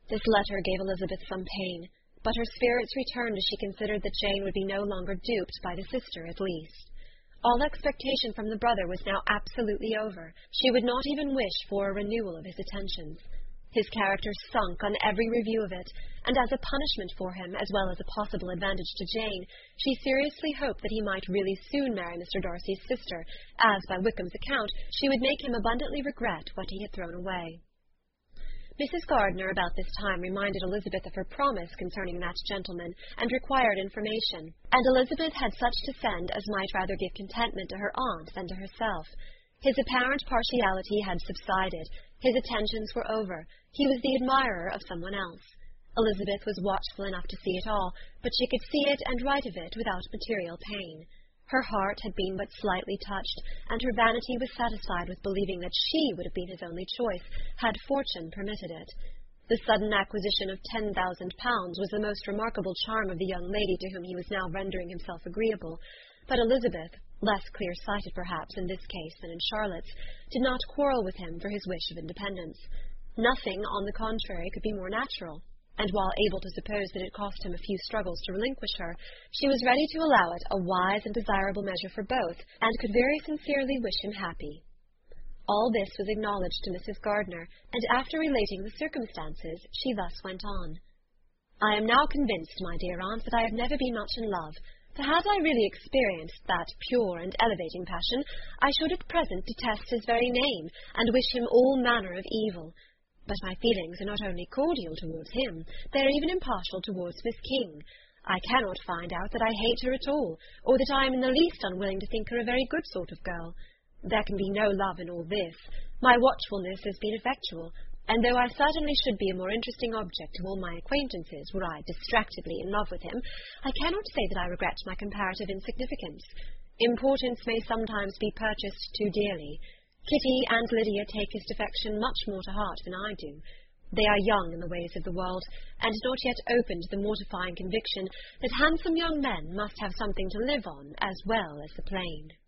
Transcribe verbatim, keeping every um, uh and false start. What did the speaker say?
This letter gave Elizabeth some pain, but her spirits returned as she considered that Jane would be no longer duped by the sister, at least. All expectation from the brother was now absolutely over. She would not even wish for a renewal of his attentions. His character sunk on every review of it, and as a punishment for him, as well as a possible advantage to Jane, she seriously hoped that he might really soon marry Mister Darcy's sister, as, by Wickham's account, she would make him abundantly regret what he had thrown away. Missus Gardiner about this time reminded Elizabeth of her promise concerning that gentleman, and required information, and Elizabeth had such to send as might rather give contentment to her aunt than to herself. His apparent partiality had subsided, his attentions were over, he was the admirer of someone else. Elizabeth was watchful enough to see it all, but she could see it and write of it without material pain. Her heart had been but slightly touched, and her vanity was satisfied with believing that she would have been his only choice, had fortune permitted it. The sudden acquisition of ten thousand pounds was the most remarkable charm of the young lady to whom he was now rendering himself agreeable, but Elizabeth, less clear-sighted perhaps in this case than in Charlotte's, did not quarrel with him for his wish of independence. Nothing, on the contrary, could be more natural, and while able to suppose that it cost him a few struggles to relinquish her, she was ready to allow it a wise and desirable measure for both, and could very sincerely wish him happy. All this was acknowledged to Missus Gardiner, and after relating the circumstances, she thus went on. "I am now convinced, my dear aunt, that I have never been much in love, for had I really experienced that pure and elevating passion, I should at present detest his very name, and wish him all manner of evil. But my feelings are not only cordial towards him, they are even impartial towards Miss King. I cannot find out that I hate her at all, or that I am in the least unwilling to think her a very good sort of girl. There can be no love in all this. My watchfulness has been effectual, and though I certainly should be a more interesting object to all my acquaintances were I distractedly in love with him, I cannot say that I regret my comparative insignificance. Importance may sometimes be purchased too dearly. Kitty and Lydia take his defection much more to heart than I do. They are young in the ways of the world, and not yet open to the mortifying conviction that handsome young men must have something to live on as well as the plain."